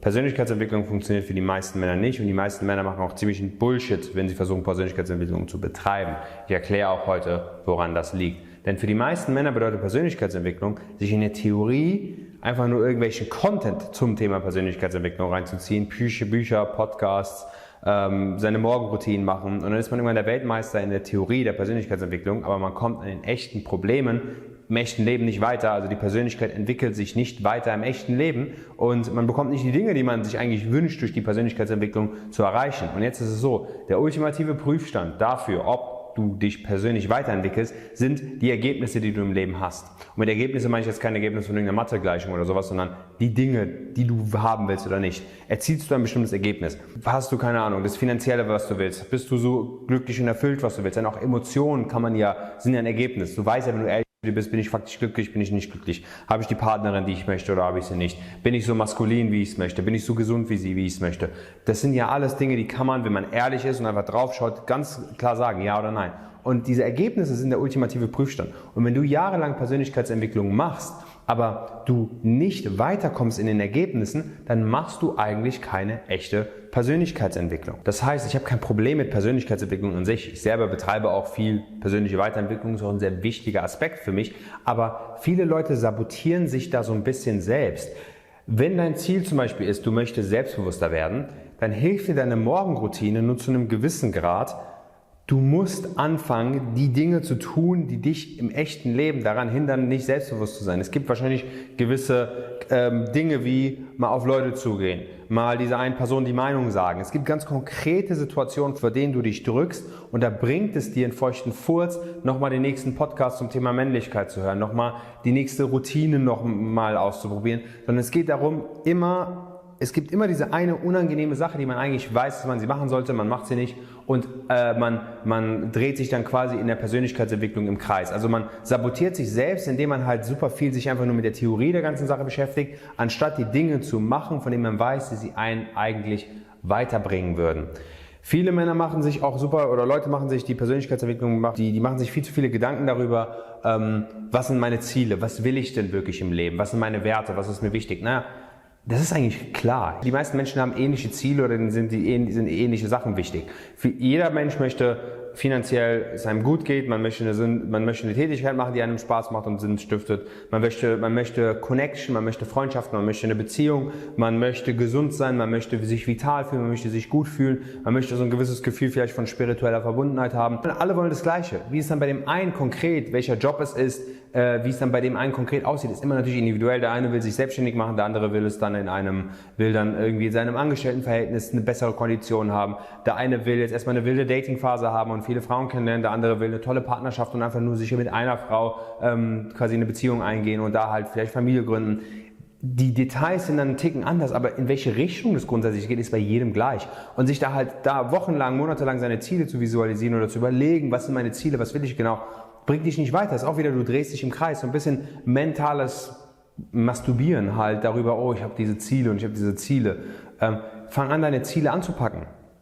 Persönlichkeitsentwicklung funktioniert für die meisten Männer nicht und die meisten Männer machen auch ziemlichen Bullshit, wenn sie versuchen, Persönlichkeitsentwicklung zu betreiben. Ich erkläre auch heute, woran das liegt. Denn für die meisten Männer bedeutet Persönlichkeitsentwicklung, sich in der Theorie einfach nur irgendwelchen Content zum Thema Persönlichkeitsentwicklung reinzuziehen, Bücher, Podcasts, seine Morgenroutinen machen und dann ist man irgendwann der Weltmeister in der Theorie der Persönlichkeitsentwicklung, aber man kommt an den echten Problemen im echten Leben nicht weiter, also die Persönlichkeit entwickelt sich nicht weiter im echten Leben und man bekommt nicht die Dinge, die man sich eigentlich wünscht, durch die Persönlichkeitsentwicklung zu erreichen. Und jetzt ist es so, der ultimative Prüfstand dafür, ob du dich persönlich weiterentwickelst, sind die Ergebnisse, die du im Leben hast. Und mit Ergebnissen meine ich jetzt kein Ergebnis von irgendeiner Mathegleichung oder sowas, sondern die Dinge, die du haben willst oder nicht. Erzielst du ein bestimmtes Ergebnis? Hast du, keine Ahnung, das Finanzielle, was du willst? Bist du so glücklich und erfüllt, was du willst? Denn auch Emotionen sind ja ein Ergebnis. Du weißt ja, wenn du ehrlich bist, bin ich faktisch glücklich, bin ich nicht glücklich? Habe ich die Partnerin, die ich möchte oder habe ich sie nicht? Bin ich so maskulin, wie ich es möchte? Bin ich so gesund wie ich es möchte? Das sind ja alles Dinge, die kann man, wenn man ehrlich ist und einfach drauf schaut, ganz klar sagen, ja oder nein. Und diese Ergebnisse sind der ultimative Prüfstand. Und wenn du jahrelang Persönlichkeitsentwicklung machst, aber du nicht weiterkommst in den Ergebnissen, dann machst du eigentlich keine echte Persönlichkeitsentwicklung. Das heißt, ich habe kein Problem mit Persönlichkeitsentwicklung an sich. Ich selber betreibe auch viel persönliche Weiterentwicklung, das ist auch ein sehr wichtiger Aspekt für mich. Aber viele Leute sabotieren sich da so ein bisschen selbst. Wenn dein Ziel zum Beispiel ist, du möchtest selbstbewusster werden, dann hilft dir deine Morgenroutine nur zu einem gewissen Grad. Du musst anfangen, die Dinge zu tun, die dich im echten Leben daran hindern, nicht selbstbewusst zu sein. Es gibt wahrscheinlich gewisse Dinge wie mal auf Leute zugehen, mal dieser einen Person die Meinung sagen. Es gibt ganz konkrete Situationen, vor denen du dich drückst und da bringt es dir einen feuchten Furz, nochmal den nächsten Podcast zum Thema Männlichkeit zu hören, nochmal die nächste Routine nochmal auszuprobieren, sondern es geht darum, es gibt immer diese eine unangenehme Sache, die man eigentlich weiß, dass man sie machen sollte, man macht sie nicht und man dreht sich dann quasi in der Persönlichkeitsentwicklung im Kreis. Also man sabotiert sich selbst, indem man halt super viel sich einfach nur mit der Theorie der ganzen Sache beschäftigt, anstatt die Dinge zu machen, von denen man weiß, dass sie einen eigentlich weiterbringen würden. Viele Männer machen sich auch Leute machen sich die Persönlichkeitsentwicklung, die machen sich viel zu viele Gedanken darüber, was sind meine Ziele, was will ich denn wirklich im Leben, was sind meine Werte, was ist mir wichtig. Naja, das ist eigentlich klar. Die meisten Menschen haben ähnliche Ziele oder sind ähnliche Sachen wichtig. Jeder Mensch möchte finanziell es einem gut geht, man möchte eine Tätigkeit machen, die einem Spaß macht und Sinn stiftet. Man möchte Connection, man möchte Freundschaften, man möchte eine Beziehung, man möchte gesund sein, man möchte sich vital fühlen, man möchte sich gut fühlen, man möchte so ein gewisses Gefühl vielleicht von spiritueller Verbundenheit haben. Und alle wollen das Gleiche. Wie es dann bei dem einen konkret, welcher Job es ist, wie es dann bei dem einen konkret aussieht, ist immer natürlich individuell. Der eine will sich selbstständig machen, der andere will dann irgendwie in seinem Angestelltenverhältnis eine bessere Kondition haben. Der eine will jetzt erstmal eine wilde Datingphase haben und viele Frauen kennenlernen, der andere will eine tolle Partnerschaft und einfach nur sicher mit einer Frau quasi eine Beziehung eingehen und da halt vielleicht Familie gründen. Die Details sind dann einen Ticken anders, aber in welche Richtung das grundsätzlich geht, ist bei jedem gleich. Und sich da wochenlang, monatelang seine Ziele zu visualisieren oder zu überlegen, was sind meine Ziele, was will ich genau, bringt dich nicht weiter. Das ist auch wieder, du drehst dich im Kreis. So ein bisschen mentales Masturbieren halt darüber, oh, ich habe diese Ziele und ich habe diese Ziele. Fang an, deine Ziele anzupacken.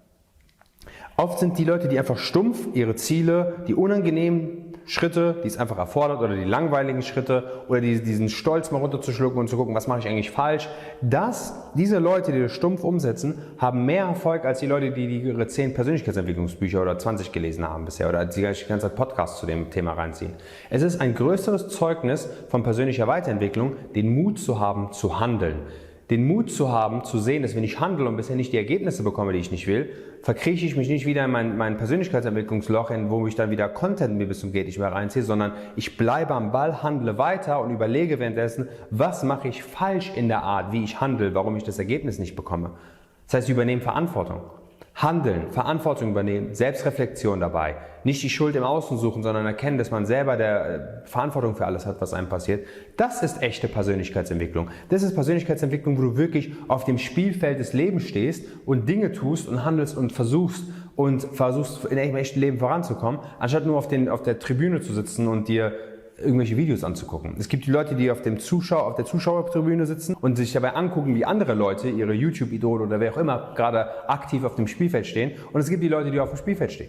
Oft sind die Leute, die einfach stumpf ihre Ziele, die unangenehmen Schritte, die es einfach erfordert, oder die langweiligen Schritte, oder diesen Stolz mal runterzuschlucken und zu gucken, was mache ich eigentlich falsch. Diese Leute, die das stumpf umsetzen, haben mehr Erfolg als die Leute, die ihre 10 Persönlichkeitsentwicklungsbücher oder 20 gelesen haben bisher oder die ganze Zeit Podcasts zu dem Thema reinziehen. Es ist ein größeres Zeugnis von persönlicher Weiterentwicklung, den Mut zu haben, zu handeln. Den Mut zu haben, zu sehen, dass wenn ich handle und bisher nicht die Ergebnisse bekomme, die ich nicht will, verkrieche ich mich nicht wieder in mein Persönlichkeitsentwicklungsloch, wo ich dann wieder Content mir bis zum geht nicht mehr reinziehe, sondern ich bleibe am Ball, handle weiter und überlege währenddessen, was mache ich falsch in der Art, wie ich handle, warum ich das Ergebnis nicht bekomme. Das heißt, ich übernehme Verantwortung. Handeln, Verantwortung übernehmen, Selbstreflexion dabei. Nicht die Schuld im Außen suchen, sondern erkennen, dass man selber der Verantwortung für alles hat, was einem passiert. Das ist echte Persönlichkeitsentwicklung. Das ist Persönlichkeitsentwicklung, wo du wirklich auf dem Spielfeld des Lebens stehst und Dinge tust und handelst und versuchst in deinem echten Leben voranzukommen, anstatt nur auf der Tribüne zu sitzen und dir irgendwelche Videos anzugucken. Es gibt die Leute, die auf der Zuschauertribüne sitzen und sich dabei angucken, wie andere Leute, ihre YouTube-Idole oder wer auch immer, gerade aktiv auf dem Spielfeld stehen. Und es gibt die Leute, die auf dem Spielfeld stehen.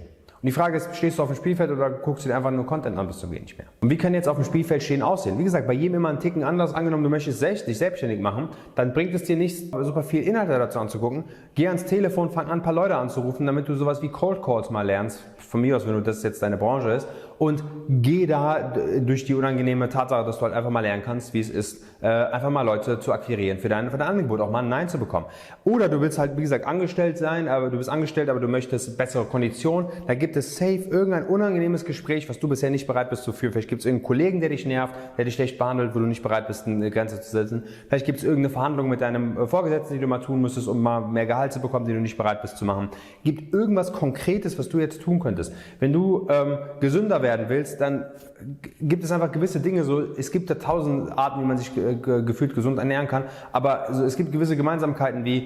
Und die Frage ist, stehst du auf dem Spielfeld oder guckst du dir einfach nur Content an bis zum geht nicht mehr? Und wie kann jetzt auf dem Spielfeld stehen aussehen? Wie gesagt, bei jedem immer einen Ticken anders. Angenommen, du möchtest dich selbstständig machen, dann bringt es dir nicht super viel Inhalte dazu anzugucken. Geh ans Telefon, fang an, ein paar Leute anzurufen, damit du sowas wie Cold Calls mal lernst. Von mir aus, wenn du das jetzt deine Branche ist. Und geh da durch die unangenehme Tatsache, dass du halt einfach mal lernen kannst, wie es ist, einfach mal Leute zu akquirieren für dein Angebot, auch mal ein Nein zu bekommen. Oder du willst halt, wie gesagt, angestellt sein, aber du bist angestellt, aber du möchtest bessere Konditionen. Da gibt es safe irgendein unangenehmes Gespräch, was du bisher nicht bereit bist zu führen. Vielleicht gibt es irgendeinen Kollegen, der dich nervt, der dich schlecht behandelt, wo du nicht bereit bist, eine Grenze zu setzen. Vielleicht gibt es irgendeine Verhandlung mit deinem Vorgesetzten, die du mal tun müsstest, um mal mehr Gehalt zu bekommen, die du nicht bereit bist zu machen. Gibt irgendwas Konkretes, was du jetzt tun könntest. Wenn du gesünder werden willst, dann gibt es einfach gewisse Dinge, so, es gibt da 1000 Arten, wie man sich gefühlt gesund ernähren kann, aber es gibt gewisse Gemeinsamkeiten wie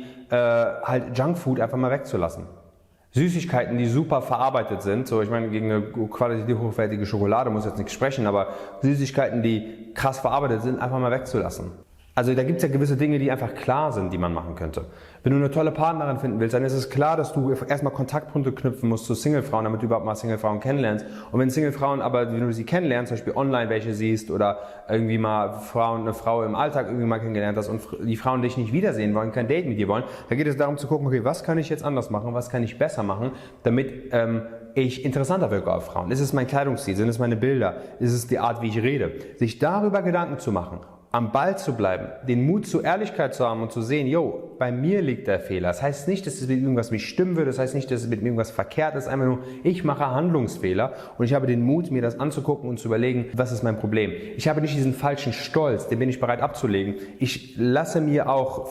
halt Junkfood einfach mal wegzulassen. Süßigkeiten, die super verarbeitet sind, so ich meine, gegen eine qualitativ hochwertige Schokolade muss jetzt nichts sprechen, aber Süßigkeiten, die krass verarbeitet sind, einfach mal wegzulassen. Also da gibt es ja gewisse Dinge, die einfach klar sind, die man machen könnte. Wenn du eine tolle Partnerin finden willst, dann ist es klar, dass du erstmal Kontaktpunkte knüpfen musst zu Singlefrauen, damit du überhaupt mal Singlefrauen kennenlernst. Und wenn Singlefrauen aber, wenn du sie kennenlernst, zum Beispiel online welche siehst oder irgendwie mal eine Frau im Alltag irgendwie mal kennengelernt hast und die Frauen dich nicht wiedersehen wollen, kein Date mit dir wollen, dann geht es darum zu gucken, okay, was kann ich jetzt anders machen, was kann ich besser machen, damit ich interessanter wirke auf Frauen. Ist es mein Kleidungsstil, sind es meine Bilder, ist es die Art, wie ich rede? Sich darüber Gedanken zu machen, am Ball zu bleiben, den Mut zur Ehrlichkeit zu haben und zu sehen, yo, bei mir liegt der Fehler. Das heißt nicht, dass es mit irgendwas nicht stimmen würde, das heißt nicht, dass es mit mir irgendwas verkehrt ist, einfach nur, ich mache Handlungsfehler und ich habe den Mut, mir das anzugucken und zu überlegen, was ist mein Problem. Ich habe nicht diesen falschen Stolz, den bin ich bereit abzulegen. Ich lasse mich auch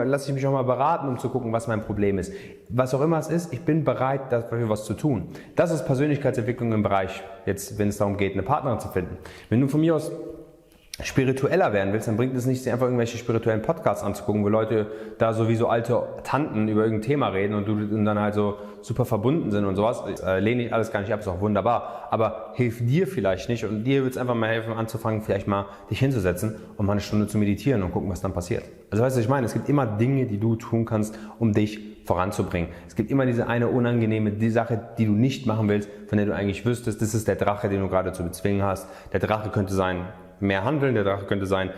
mal beraten, um zu gucken, was mein Problem ist. Was auch immer es ist, ich bin bereit, dafür was zu tun. Das ist Persönlichkeitsentwicklung im Bereich, jetzt, wenn es darum geht, eine Partnerin zu finden. Wenn du von mir aus spiritueller werden willst, dann bringt es nicht, dir einfach irgendwelche spirituellen Podcasts anzugucken, wo Leute da so wie so alte Tanten über irgendein Thema reden und dann halt so super verbunden sind und sowas. Lehne ich alles gar nicht ab, ist auch wunderbar, aber hilft dir vielleicht nicht und dir wird es einfach mal helfen, anzufangen, vielleicht mal dich hinzusetzen und mal eine Stunde zu meditieren und gucken, was dann passiert. Also weißt du, was ich meine? Es gibt immer Dinge, die du tun kannst, um dich voranzubringen. Es gibt immer diese eine unangenehme Sache, die du nicht machen willst, von der du eigentlich wüsstest, das ist der Drache, den du gerade zu bezwingen hast. Der Drache könnte sein, mehr handeln, der Drache könnte sein,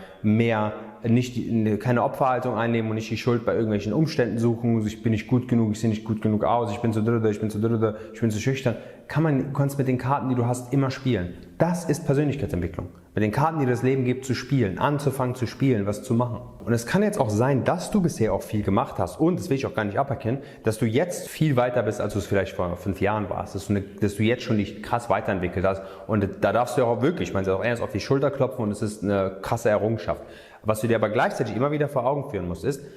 keine Opferhaltung einnehmen und nicht die Schuld bei irgendwelchen Umständen suchen, ich bin nicht gut genug, ich sehe nicht gut genug aus, ich bin zu drüber, ich bin zu schüchtern. Du kannst mit den Karten, die du hast, immer spielen. Das ist Persönlichkeitsentwicklung. Mit den Karten, die das Leben gibt, zu spielen, anzufangen zu spielen, was zu machen. Und es kann jetzt auch sein, dass du bisher auch viel gemacht hast und, das will ich auch gar nicht aberkennen, dass du jetzt viel weiter bist, als du es vielleicht vor 5 Jahren warst, dass du jetzt schon dich krass weiterentwickelt hast und da darfst du auch wirklich, ich meine, auch erst auf die Schulter klopfen und es ist eine krasse Errungenschaft. Was du dir aber gleichzeitig immer wieder vor Augen führen musst, ist,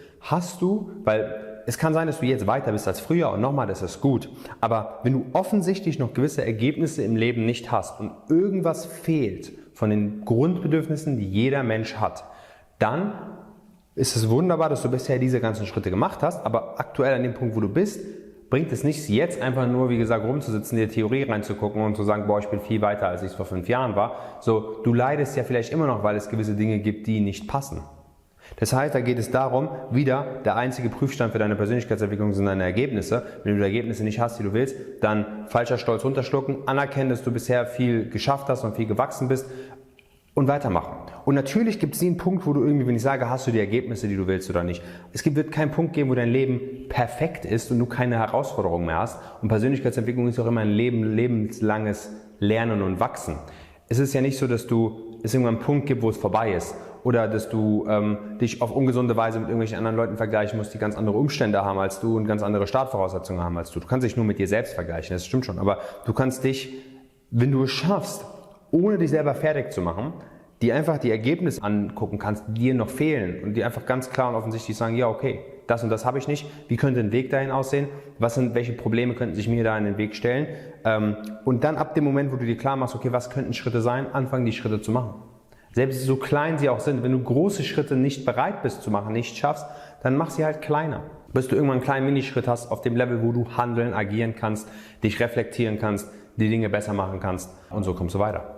weil es kann sein, dass du jetzt weiter bist als früher und nochmal, das ist gut. Aber wenn du offensichtlich noch gewisse Ergebnisse im Leben nicht hast und irgendwas fehlt von den Grundbedürfnissen, die jeder Mensch hat, dann ist es wunderbar, dass du bisher diese ganzen Schritte gemacht hast, aber aktuell an dem Punkt, wo du bist, bringt es nichts, jetzt einfach nur, wie gesagt, rumzusitzen, in die Theorie reinzugucken und zu sagen, boah, ich bin viel weiter, als ich es vor 5 Jahren war. So, du leidest ja vielleicht immer noch, weil es gewisse Dinge gibt, die nicht passen. Das heißt, da geht es darum, wieder, der einzige Prüfstand für deine Persönlichkeitsentwicklung sind deine Ergebnisse. Wenn du die Ergebnisse nicht hast, die du willst, dann falscher Stolz runterschlucken, anerkennen, dass du bisher viel geschafft hast und viel gewachsen bist und weitermachen. Und natürlich gibt es nie einen Punkt, wo du irgendwie, wenn ich sage, hast du die Ergebnisse, die du willst oder nicht. Wird keinen Punkt geben, wo dein Leben perfekt ist und du keine Herausforderungen mehr hast. Und Persönlichkeitsentwicklung ist auch immer ein lebenslanges Lernen und Wachsen. Es ist ja nicht so, dass es irgendwann einen Punkt gibt, wo es vorbei ist. Oder dass du dich auf ungesunde Weise mit irgendwelchen anderen Leuten vergleichen musst, die ganz andere Umstände haben als du und ganz andere Startvoraussetzungen haben als du. Du kannst dich nur mit dir selbst vergleichen, das stimmt schon. Aber du kannst dich, wenn du es schaffst, ohne dich selber fertig zu machen, die einfach die Ergebnisse angucken kannst, die dir noch fehlen und die einfach ganz klar und offensichtlich sagen, ja okay, das und das habe ich nicht, wie könnte ein Weg dahin aussehen, welche Probleme könnten sich mir da in den Weg stellen und dann ab dem Moment, wo du dir klar machst, okay, was könnten Schritte sein, anfangen die Schritte zu machen. Selbst so klein sie auch sind, wenn du große Schritte nicht bereit bist zu machen, nicht schaffst, dann mach sie halt kleiner. Bis du irgendwann einen kleinen Minischritt hast auf dem Level, wo du handeln, agieren kannst, dich reflektieren kannst, die Dinge besser machen kannst und so kommst du weiter.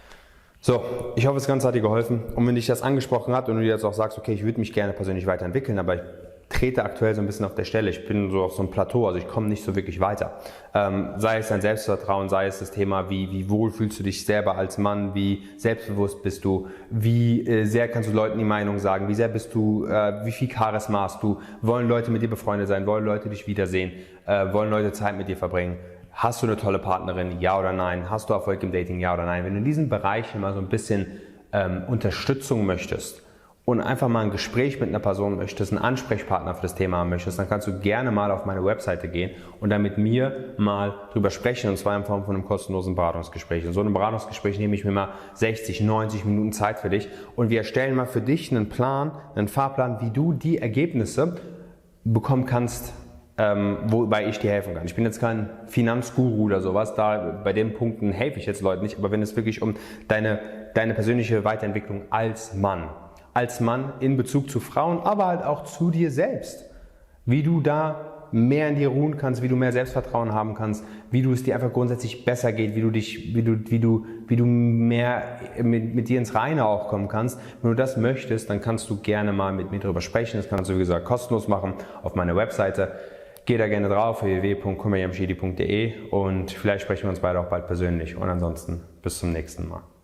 So, ich hoffe, das Ganze hat dir geholfen und wenn dich das angesprochen hat und du jetzt auch sagst, okay, ich würde mich gerne persönlich weiterentwickeln, aber trete aktuell so ein bisschen auf der Stelle. Ich bin so auf so einem Plateau, also ich komme nicht so wirklich weiter. Sei es dein Selbstvertrauen, sei es das Thema, wie wohl fühlst du dich selber als Mann, wie selbstbewusst bist du, wie sehr kannst du Leuten die Meinung sagen, wie sehr bist du, wie viel Charisma hast du, wollen Leute mit dir befreundet sein, wollen Leute dich wiedersehen, wollen Leute Zeit mit dir verbringen. Hast du eine tolle Partnerin, ja oder nein? Hast du Erfolg im Dating, ja oder nein? Wenn du in diesen Bereichen mal so ein bisschen Unterstützung möchtest und einfach mal ein Gespräch mit einer Person möchtest, einen Ansprechpartner für das Thema haben möchtest, dann kannst du gerne mal auf meine Webseite gehen und dann mit mir mal drüber sprechen, und zwar in Form von einem kostenlosen Beratungsgespräch. In so einem Beratungsgespräch nehme ich mir mal 60, 90 Minuten Zeit für dich und wir erstellen mal für dich einen Plan, einen Fahrplan, wie du die Ergebnisse bekommen kannst, wobei ich dir helfen kann. Ich bin jetzt kein Finanzguru oder sowas, da bei den Punkten helfe ich jetzt Leuten nicht, aber wenn es wirklich um deine persönliche Weiterentwicklung als Mann in Bezug zu Frauen, aber halt auch zu dir selbst, wie du da mehr in dir ruhen kannst, wie du mehr Selbstvertrauen haben kannst, wie du es dir einfach grundsätzlich besser geht, wie du mehr mit dir ins Reine auch kommen kannst. Wenn du das möchtest, dann kannst du gerne mal mit mir darüber sprechen. Das kannst du, wie gesagt, kostenlos machen auf meiner Webseite. Geh da gerne drauf, www.kumayamshidi.de, und vielleicht sprechen wir uns beide auch bald persönlich. Und ansonsten bis zum nächsten Mal.